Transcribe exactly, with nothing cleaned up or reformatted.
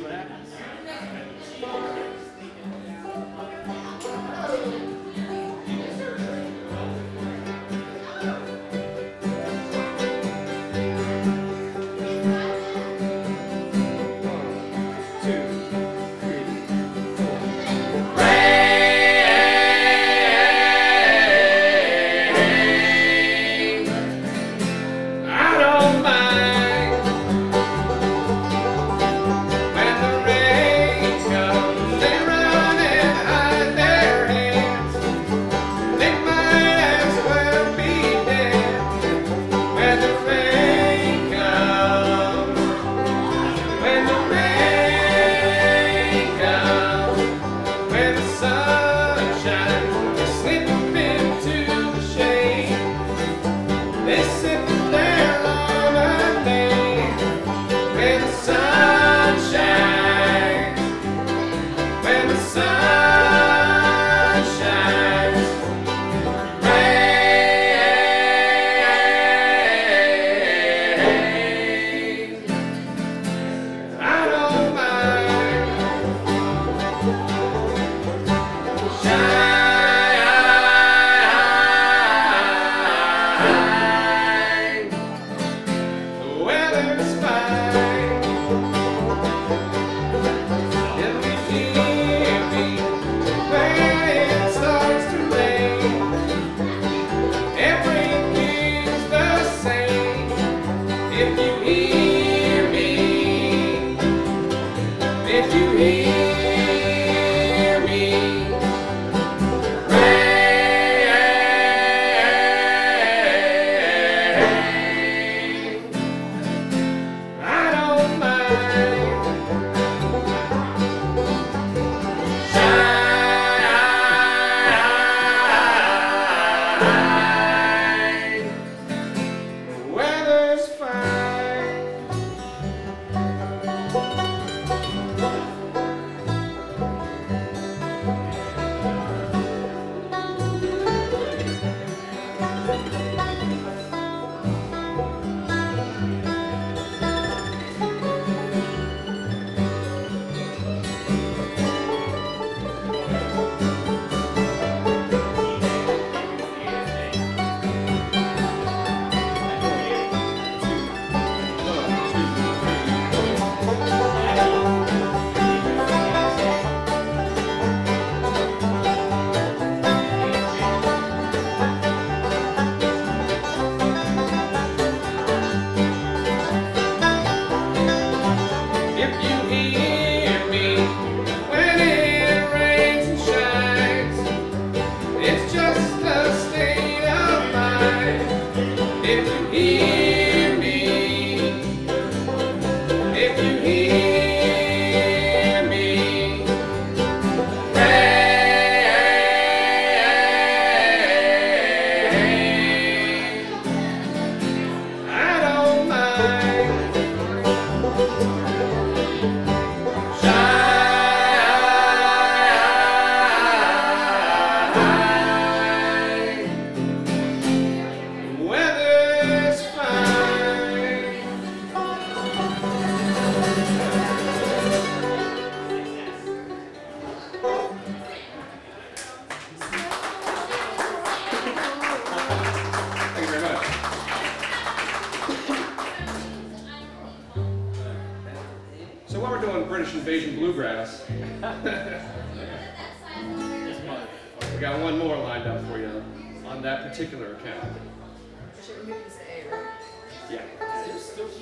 what happens. If you hear me, rain, I don't mind. Shine, the weather's fine. If you hear me when it rains and shines, it's just a state of mind. If you hear me, if you hear me, rain, I don't mind. So while we're doing British Invasion Bluegrass, we got one more lined up for you on that particular account. Yeah.